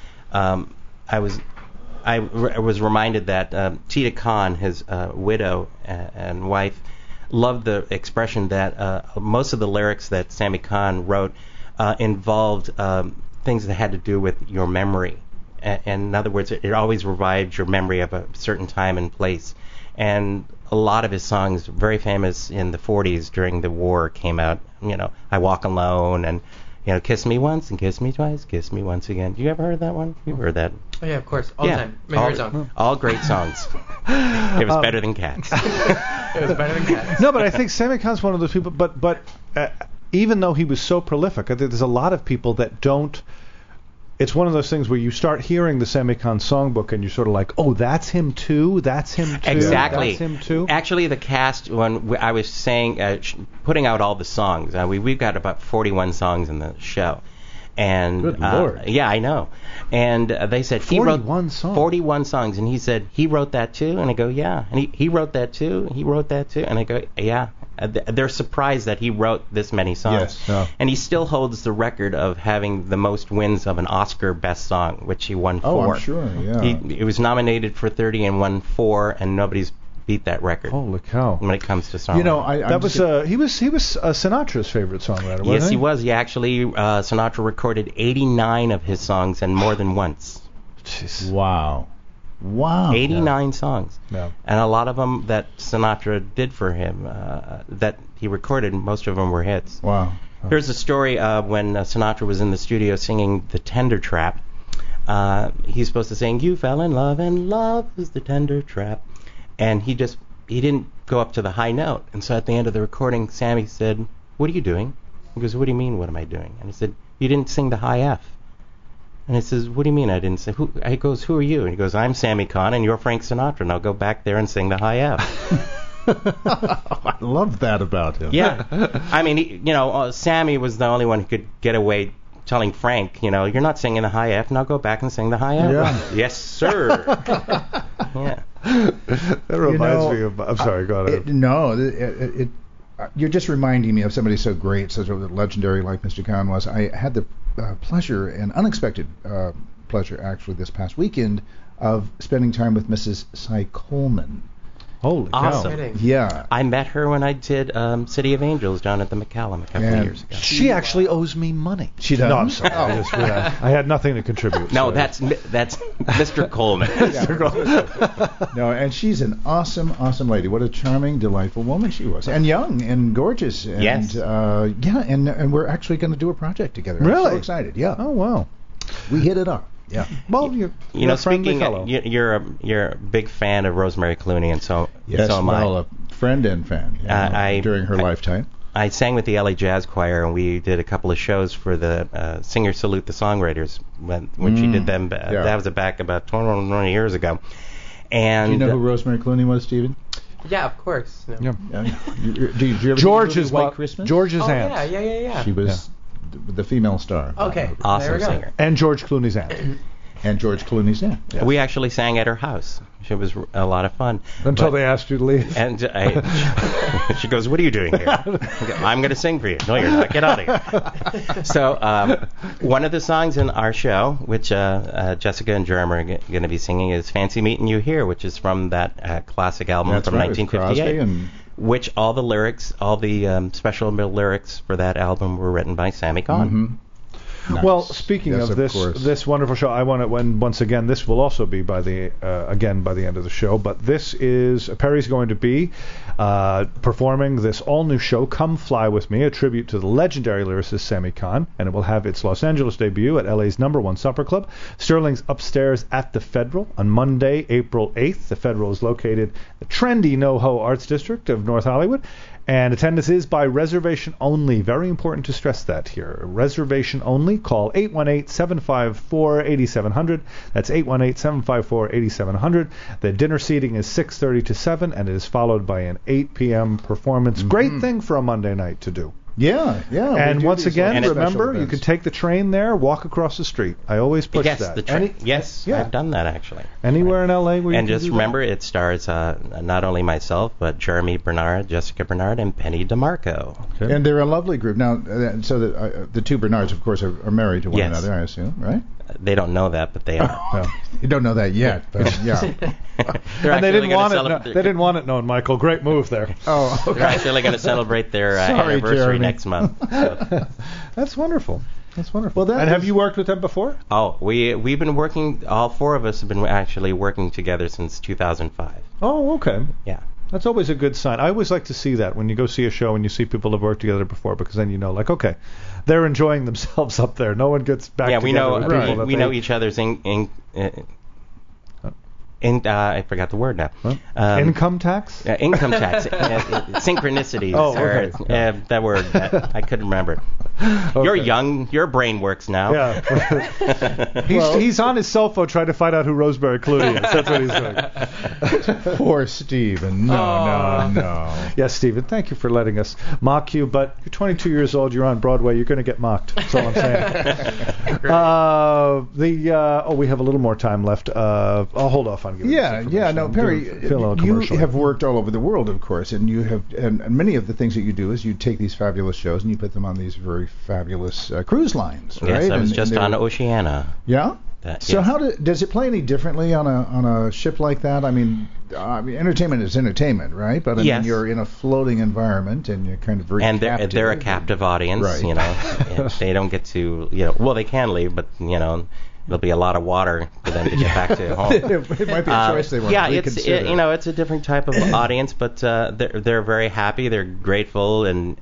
I was reminded that Tita Kahn, his widow and wife, loved the expression that most of the lyrics that Sammy Kahn wrote involved things that had to do with your memory. And in other words, it always revives your memory of a certain time and place. And a lot of his songs, very famous in the 40s during the war, came out. I Walk Alone and Kiss Me Once and Kiss Me Twice, Kiss Me Once Again. You ever heard that one? You've heard that? Oh yeah, of course, all the time. My favorite song. All great songs. It was better than Cats. It was better than Cats. No, but I think Sammy Kahn's one of those people. But even though he was so prolific, I think there's a lot of people that don't. It's one of those things where you start hearing the Sammy Kahn songbook and you're sort of like, oh, that's him too? That's him too? Exactly. That's him too? Actually, the cast, when I was saying, putting out all the songs, we've got about 41 songs in the show. And good Lord. Yeah, I know. And they said 41 songs. 41 songs, and he said he wrote that too, and I go yeah, and he wrote that too, he wrote that too, and I go yeah. They're surprised that he wrote this many songs. Yes. And he still holds the record of having the most wins of an Oscar Best Song, which he won 4. Oh, I'm sure. Yeah. He was nominated for 30 and won 4, and nobody's beat that record. Holy cow! When it comes to songwriting. He was Sinatra's favorite songwriter, wasn't he? Yes, he was. He actually Sinatra recorded 89 of his songs and more than once. Jeez. Wow. Wow. 89 songs. Yeah. And a lot of them that Sinatra did for him, that he recorded, most of them were hits. Wow. Here's a story when Sinatra was in the studio singing The Tender Trap. He's supposed to sing, "You fell in love, and love is the tender trap." And he didn't go up to the high note. And so at the end of the recording, Sammy said, "What are you doing?" He goes, "What do you mean, what am I doing?" And he said, "You didn't sing the high F." And he says, "What do you mean I didn't sing?" He goes, "Who are you?" And he goes, "I'm Sammy Cahn, and you're Frank Sinatra. Now go back there and sing the high F." I love that about him. Yeah. I mean, Sammy was the only one who could get away telling Frank, you're not singing the high F. Now go back and sing the high F. Yeah. Yes, sir. Yeah. That reminds me of... I'm sorry, go ahead. You're just reminding me of somebody so great, such a legendary like Mr. Cahn was. I had the pleasure, and unexpected pleasure actually, this past weekend of spending time with Mrs. Cy Coleman. Holy awesome. cow. Yeah. I met her when I did City of Angels down at the McCallum a couple of years ago. She actually owes me money. She does? No, I'm sorry. I had nothing to contribute. No, so. that's Mr. Coleman. No, and she's an awesome lady. What a charming, delightful woman she was. And young and gorgeous. And, yes. And we're actually going to do a project together. Really? I'm so excited. Yeah. Oh, wow. We hit it up. Yeah. Well, you're a friendly fellow. You're a big fan of Rosemary Clooney, and so am I. Well, a friend and fan during her lifetime. I sang with the LA Jazz Choir, and we did a couple of shows for the Singer Salute the Songwriters when she did them. That was back about 20 years ago. And do you know who Rosemary Clooney was, Stephen? Yeah, of course. No. Yeah. Did you ever George's White Christmas? George's aunt. Yeah. She was the female star. Okay. Awesome singer. And George Clooney's aunt. And George Clooney's aunt. Yeah. We actually sang at her house. It was a lot of fun. Until they asked you to leave. And she goes, "What are you doing here?" "I'm going to sing for you." "No, you're not. Get out of here." So one of the songs in our show, which Jessica and Jerem are going to be singing, is "Fancy Meeting You Here," which is from that classic album from 1958. Which all the lyrics, all the special lyrics for that album were written by Sammy Cahn. Mm-hmm. Nice. Well, speaking of this wonderful show, I want to, once again, this will also be by the end of the show, but this is, Perry's going to be performing this all-new show, Come Fly With Me, a tribute to the legendary lyricist Sammy Cahn, and it will have its Los Angeles debut at LA's #1 supper club, Sterling's Upstairs at the Federal, on Monday, April 8th. The Federal is located in the trendy NoHo Arts District of North Hollywood, and attendance is by reservation only. Very important to stress that here. Reservation only. Call 818-754-8700. That's 818-754-8700. The dinner seating is 6:30 to 7, and it is followed by an 8 p.m. performance. Mm-hmm. Great thing for a Monday night to do. Yeah. And once again, remember, you can take the train there, walk across the street. I always push that. I've done that actually. Anywhere in LA where you and can just remember, it stars not only myself, but Jeremy Bernard, Jessica Bernard, and Penny DeMarco. Okay. And they're a lovely group. Now, so the two Bernards, of course, are married to one another, I assume, right? They don't know that, but they are. You don't know that yet, but yeah. And they didn't want it. They didn't want it known, Michael. Great move there. Oh, okay. They're actually going to celebrate their anniversary next month. So. That's wonderful. Well, have you worked with them before? Oh, we've been working. All four of us have been actually working together since 2005. Oh, okay. Yeah. That's always a good sign. I always like to see that when you go see a show and you see people have worked together before, because then you know, like, okay, they're enjoying themselves up there. No one gets back together. Yeah, we know each other's I forgot the word now. Income tax? Income tax. Synchronicities. Oh, okay. That word. I couldn't remember. Okay. You're young. Your brain works now. Yeah. He's on his cell phone trying to find out who Rosemary Clooney is. That's what he's doing. Poor Stephen. No. Yes, Stephen, thank you for letting us mock you, but you're 22 years old. You're on Broadway. You're going to get mocked. That's all I'm saying. We have a little more time left. I'll hold off on giving No, Perry, you have worked all over the world, of course, and you have, and many of the things that you do is you take these fabulous shows and you put them on these very fabulous cruise lines, right? Yes, I was just on Oceania. Yeah? So how does it play any differently on a ship like that? I mean, entertainment is entertainment, right? But I mean, you're in a floating environment and you're kind of very captive. And they're a captive audience, right. They don't get to, well, they can leave, but, there'll be a lot of water for them to get back to home. It might be a choice they want to reconsider. It's a different type of audience, but they're very happy. They're grateful, and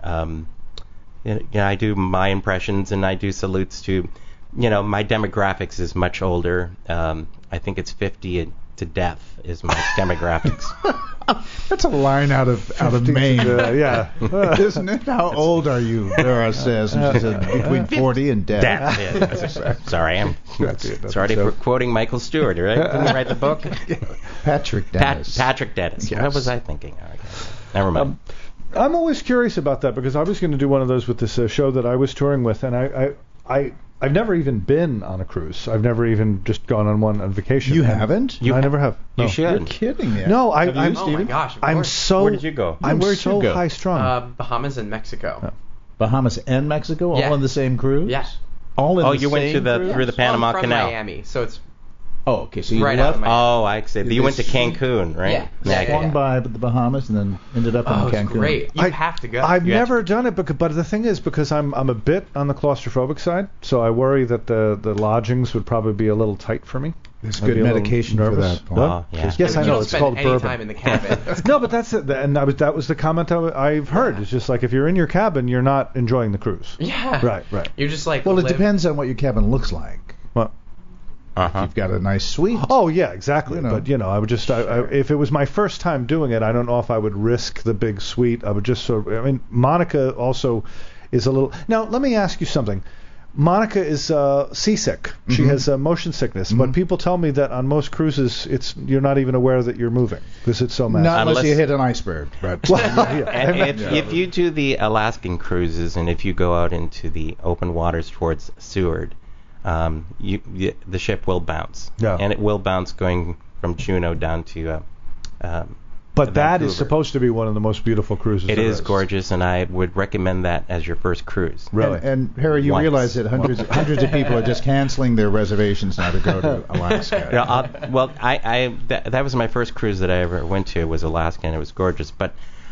I do my impressions and I do salutes to, my demographics is much older. I think it's 50 to death is my demographics. That's a line out of Maine. Yeah. Isn't it? How old are you? Laura says. And she said between 40 and death. Yeah. Sorry, I'm sorry for quoting Michael Stewart, right? Didn't he write the book? Patrick Dennis. Patrick Dennis. Yes. What was I thinking? Okay. Never mind. I'm always curious about that because I was going to do one of those with this show that I was touring with, and I've never even been on a cruise. I've never even just gone on one on vacation. You haven't? I never have. No. You should. You're kidding me. No, oh my gosh. I'm so. Where did you go? I'm so high strung. Bahamas and Mexico. Bahamas and Mexico, all on the same cruise? Yeah. All in the same you went through the Panama from Canal. Miami, so it's. Oh, okay. So you right left. out of Miami. I see. You went to Cancun, right? Yeah. Swung by the Bahamas and then ended up in Cancun. It's great. You have to go. I've never done it, but the thing is, because I'm a bit on the claustrophobic side, so I worry that the lodgings would probably be a little tight for me. There's good medication for that. Yeah. Yes, I know. It's called bourbon. You don't spend any time in the cabin. No, but that's it. And that was the comment I've heard. It's just like if you're in your cabin, you're not enjoying the cruise. Yeah. Right. You're just like. Well, it depends on what your cabin looks like. What? If you've got a nice suite. Oh yeah, exactly. But I would just if it was my first time doing it, I don't know if I would risk the big suite. I would just Monica also is a little. Now let me ask you something. Monica is seasick. Mm-hmm. She has motion sickness. Mm-hmm. But people tell me that on most cruises, you're not even aware that you're moving because it's so massive. Not unless you hit an iceberg. But if you do the Alaskan cruises and if you go out into the open waters towards Seward, the ship will bounce, and it will bounce going from Juneau down to. But that is supposed to be one of the most beautiful cruises. It is gorgeous, and I would recommend that as your first cruise. Really? And Harry, you realize that hundreds of people are just canceling their reservations now to go to Alaska. That was my first cruise that I ever went to. Was Alaska, and it was gorgeous. But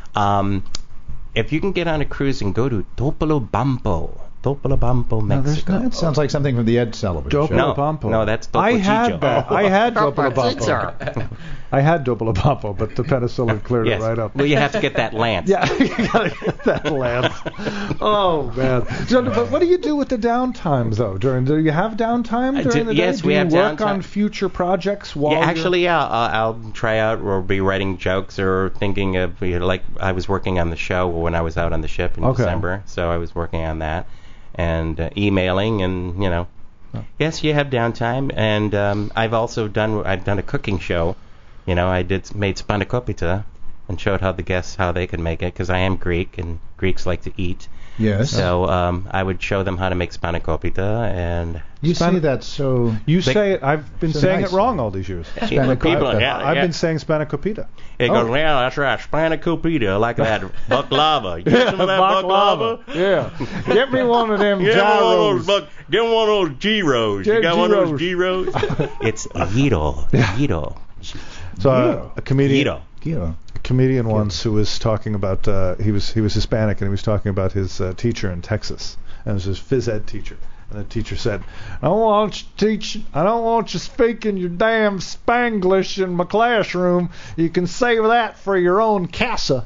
if you can get on a cruise and go to Topolobampo, Mexico. That sounds like something from the Ed Sullivan show. No, that's Topo I had Chico. that. I had Topolobampo. I had Topolobampo, but the penicillin cleared it right up. Well, you have to get that lance. Yeah, you gotta get that lance. Oh man. So, but what do you do with the downtime though? Do you have downtime during the day? Yes, we have downtime. Do you work on future projects while? I'll try out or be writing jokes or thinking of like I was working on the show when I was out on the ship in December, so I was working on that. And emailing and yes, you have downtime. And I've done a cooking show. Made spanakopita and showed how the guests how they could make it because I am Greek and Greeks like to eat. Yes. So I would show them how to make spanakopita and. You say that so. You say it. I've been saying it wrong all these years. I've been saying spanakopita. It goes, yeah, that's right, spanakopita, like that baklava. You get some of that baklava? Yeah. Get me one of them gyros. Get one of those gyros. You got one of those gyros? It's gyro. So a comedian. Gyro. A comedian once who was talking about he was Hispanic and he was talking about his teacher in Texas, and it was his phys ed teacher. And the teacher said, I don't want you speaking your damn Spanglish in my classroom. You can save that for your own casa.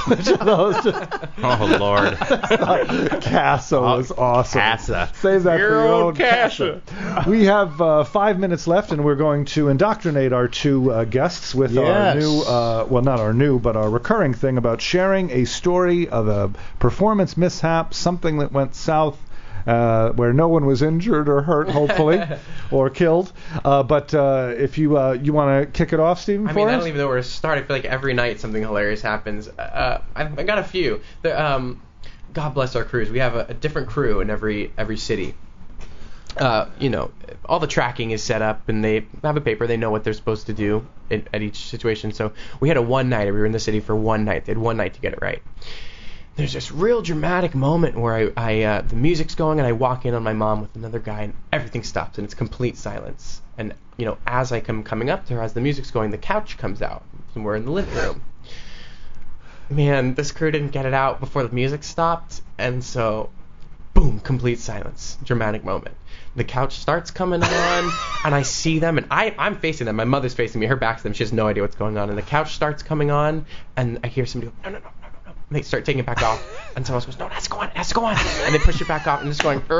Oh, Lord. Casa was awesome. Casa. Save that for your own casa. We have 5 minutes left, and we're going to indoctrinate our two guests with our new, not our new, but our recurring thing about sharing a story of a performance mishap, something that went south, where no one was injured or hurt, hopefully, or killed. But if you want to kick it off, Stephen, I don't even know where to start. I feel like every night something hilarious happens. I've got a few. God bless our crews. We have a different crew in every city. All the tracking is set up, and they have a paper. They know what they're supposed to do at each situation. So we had a one night. We were in the city for one night. They had one night to get it right. There's this real dramatic moment where I the music's going and I walk in on my mom with another guy and everything stops and it's complete silence. And as I come coming up to her, as the music's going, the couch comes out and we're in the living room. Man, this crew didn't get it out before the music stopped, and so boom, complete silence, dramatic moment. The couch starts coming on, and I see them, and I'm facing them. My mother's facing me. Her back's to them. She has no idea what's going on. And the couch starts coming on, and I hear somebody go, no. And they start taking it back off, and someone else goes, no, it has to go on. And they push it back off, and it's going,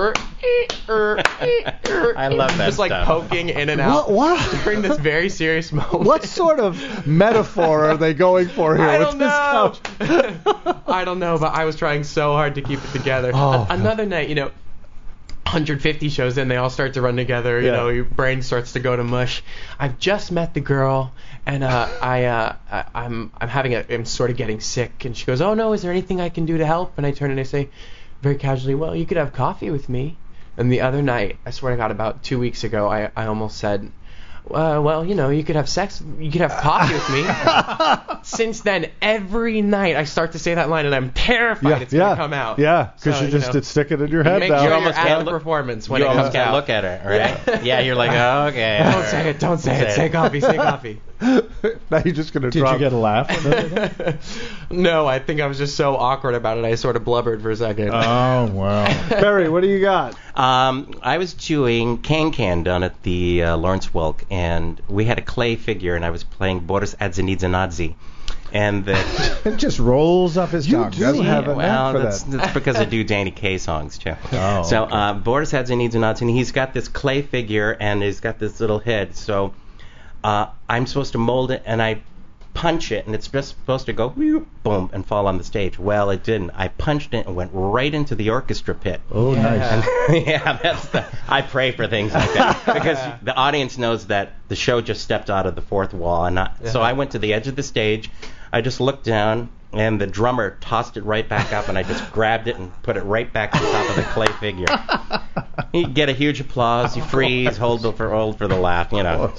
I love that just like stuff. Poking in and out during this very serious moment. What sort of metaphor are they going for here with this couch? I don't know, but I was trying so hard to keep it together. Another night, 150 shows in, they all start to run together. You know, your brain starts to go to mush. I've just met the girl, and I'm sort of getting sick. And she goes, "Oh no, is there anything I can do to help?" And I turn and I say, very casually, "Well, you could have coffee with me." And the other night, I swear to God, about 2 weeks ago, I almost said, well, you could have sex, you could have coffee with me. Since then, every night I start to say that line, and I'm terrified it's going to come out. Yeah, because you just stick it in your head. Make sure you're at the performance when it comes out. You almost can't look at it, right? Yeah, you're like, oh, okay. Don't say it. Say coffee. Now you're just going to drop. Did you get a laugh? No, I think I was just so awkward about it, I sort of blubbered for a second. Oh, wow. Barry, what do you got? I was doing Can down at the Lawrence Welk, and we had a clay figure, and I was playing Boris Adzanidze. And it just rolls off his tongue. You do have a knack for that. That's because I do Danny Kaye songs, too. Oh, so okay. Boris Adzanidze, and he's got this clay figure, and he's got this little head. So I'm supposed to mold it, and I punch it, and it's just supposed to go boom and fall on the stage. Well, it didn't. I punched it and went right into the orchestra pit. Oh, nice. And, I pray for things like that because the audience knows that the show just stepped out of the fourth wall, and so I went to the edge of the stage. I just looked down, and the drummer tossed it right back up, and I just grabbed it and put it right back on top of the clay figure. You get a huge applause, you freeze, hold for the laugh,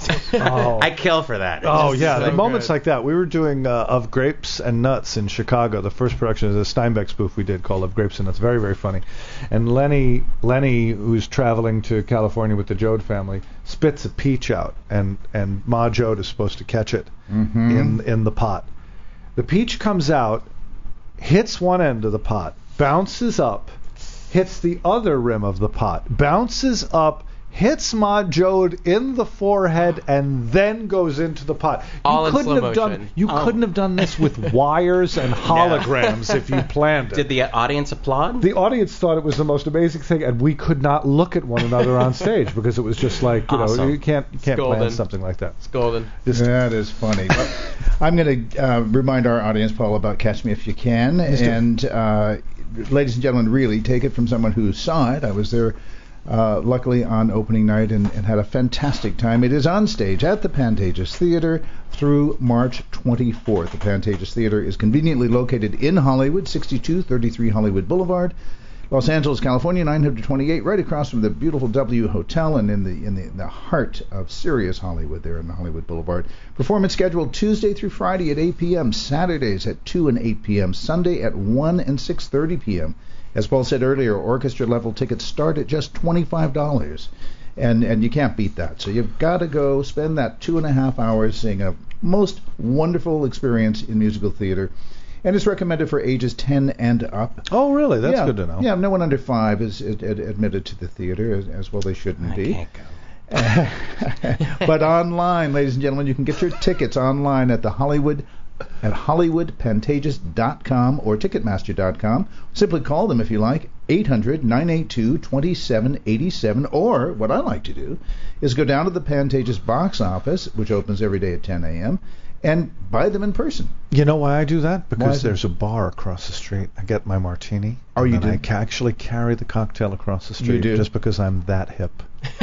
I kill for that. The moments like that. We were doing Of Grapes and Nuts in Chicago. The first production is a Steinbeck spoof we did called Of Grapes and Nuts. Very, very funny. And Lenny, who's traveling to California with the Joad family, spits a peach out, and Ma Joad is supposed to catch it in the pot. The peach comes out, hits one end of the pot, bounces up, hits the other rim of the pot, bounces up, hits Ma Joad in the forehead, and then goes into the pot. All in slow motion. You couldn't have done this with wires and holograms if you planned it. Did the audience applaud? The audience thought it was the most amazing thing, and we could not look at one another on stage because it was just like, you can't plan something like that. It's golden. That is funny. I'm going to remind our audience, Paul, about Catch Me If You Can. And ladies and gentlemen, really take it from someone who saw it. I was there luckily on opening night and had a fantastic time. It is on stage at the Pantages Theater through March 24th. The Pantages Theater is conveniently located in Hollywood, 6233 Hollywood Boulevard, Los Angeles, California, 928, right across from the beautiful W Hotel and in the heart of Sirius Hollywood there in the Hollywood Boulevard. Performance scheduled Tuesday through Friday at 8 p.m., Saturdays at 2 and 8 p.m., Sunday at 1 and 6:30 p.m. As Paul said earlier, orchestra-level tickets start at just $25, and you can't beat that. So you've got to go spend that 2.5 hours seeing a most wonderful experience in musical theater. And it's recommended for ages 10 and up. Oh, really? That's good to know. Yeah, no one under 5 is admitted to the theater, as well they shouldn't be. I can't go. But online, ladies and gentlemen, you can get your tickets online at hollywoodpantages.com or ticketmaster.com. Simply call them if you like, 800-982-2787, or what I like to do is go down to the Pantages box office, which opens every day at 10 a.m., and buy them in person. You know why I do that? Because there's a bar across the street. I get my martini. Oh, you do? I actually carry the cocktail across the street. You do? Just because I'm that hip.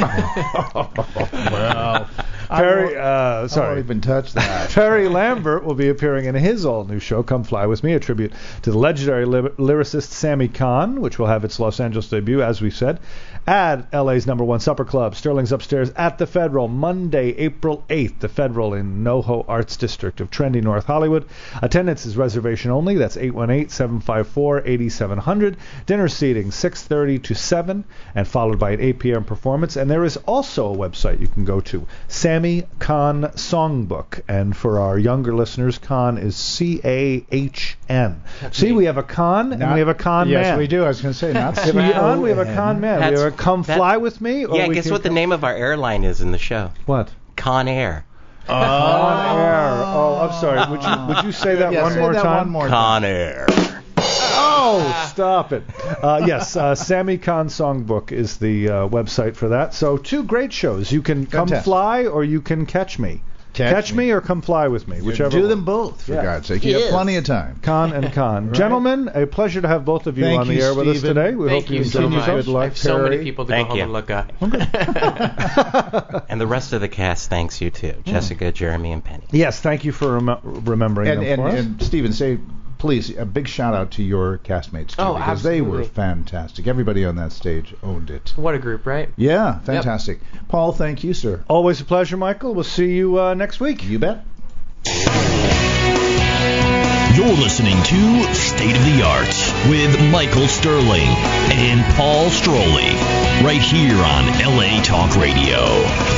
Well, Perry, I won't even touch that. Perry Lambert will be appearing in his all-new show, Come Fly With Me, a tribute to the legendary lyricist Sammy Kahn, which will have its Los Angeles debut, as we said, at LA's #1 supper club, Sterling's Upstairs at the Federal, Monday, April 8th, the Federal in NoHo Arts District of trendy North Hollywood. Attendance is reservation only. That's 818-754-8700. Dinner seating 6:30 to 7, and followed by an 8 p.m. performance. And there is also a website you can go to, Sammy Cahn Songbook. And for our younger listeners, Cahn is C-A-H-N. See, we have a Cahn and we have a Con Man. Yes, we do. I was going to say, not we have a Con Man. We have a Come Fly With Me. Or guess what the name of our airline is in the show? What? Con Air. Con Air. Oh, I'm sorry. Would you say that one more time? Con Air. Oh, stop it. Yes, Sammy Cahn Songbook is the website for that. So 2 great shows. You can come fly or you can catch me. Catch me or come fly with me, whichever. Do them both, for God's sake. You have plenty of time. Con and Con. Right. Gentlemen, a pleasure to have both of you on the air with us today. We hope you so much. Good luck. I have so many people to go home and look at. And the rest of the cast thanks you too. Jessica, Jeremy, and Penny. Yes, thank you for remembering them for us. And Stephen, say, please, a big shout out to your castmates too, because absolutely. They were fantastic. Everybody on that stage owned it. What a group, right? Yeah, fantastic. Yep. Paul, thank you, sir. Always a pleasure, Michael. We'll see you next week. You bet. You're listening to State of the Art with Michael Sterling and Paul Stroley, right here on LA Talk Radio.